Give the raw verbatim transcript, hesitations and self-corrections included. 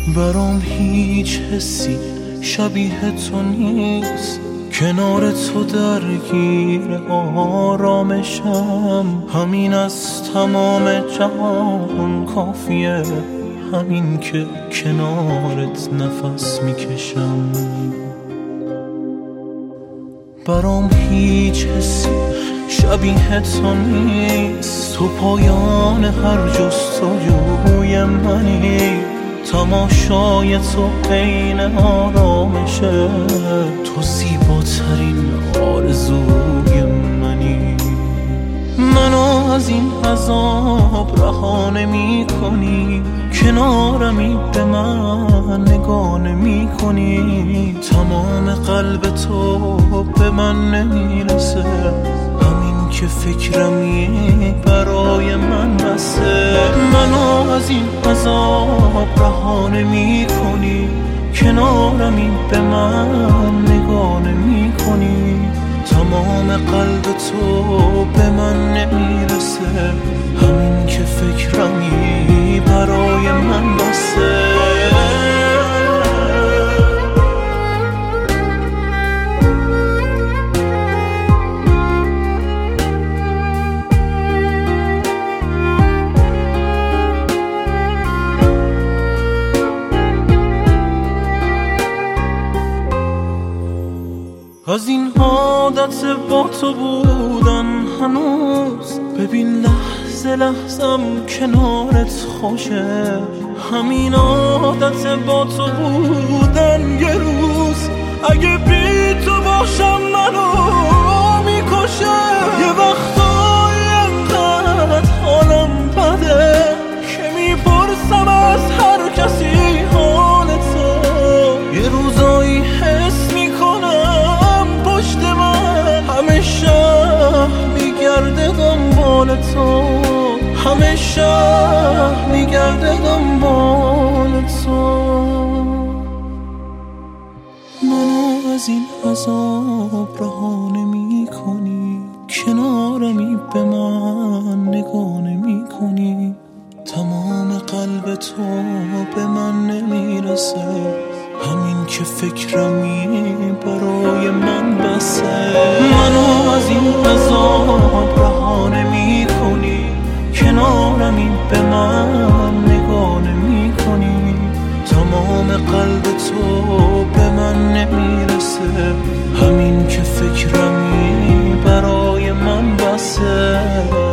برام هیچ حسی شبیه تو نیست، کنار تو درگیر آرامشم. همین از تمام جهان کافیه، همین که کنارت نفس میکشم. برام هیچ حسی شبیه تو نیست، تو پایان هر جستجوی منی. تماشای تو عین آرامشه، تو زیباترین آرزوی منی. منو از این عذاب رها نمی کنی، کنارمی به من نگاه نمی کنی. تمام قلب تو به من نمیرسه، همین که فکرمی برای من بسه. منو از این عذاب رها نمی کنی، کنارمی به من نگاه نمی کنی. تمام قلب تو به من نمیرسه، همین که فکرمی برای من بسه. از این عادت با تو بودن هنوز، ببین لحظه لحظم کنارت خوشه. همین عادت با تو بودن یه روز، اگه بی تو باشم منو میکشه. یه وقتایی انقدر حالم بده که میپرسم از هر کسی حال تو. یه روزایی حس میکنم پشت من همه شهر میگرده دنبال تو، همه شهر میگرده دنبال تو. منو از این عذاب رها نمی کنی، کنارمی به من نگاه نمی کنی. تمام قلب تو به من نمیرسه، همین که فکرمی برای من بسه. منو از این عذاب رها نمی کنی، کنارمی به من نگاه نمی کنی. تمام قلب تو به من نمیرسه، همین که فکرمی برای من بسه.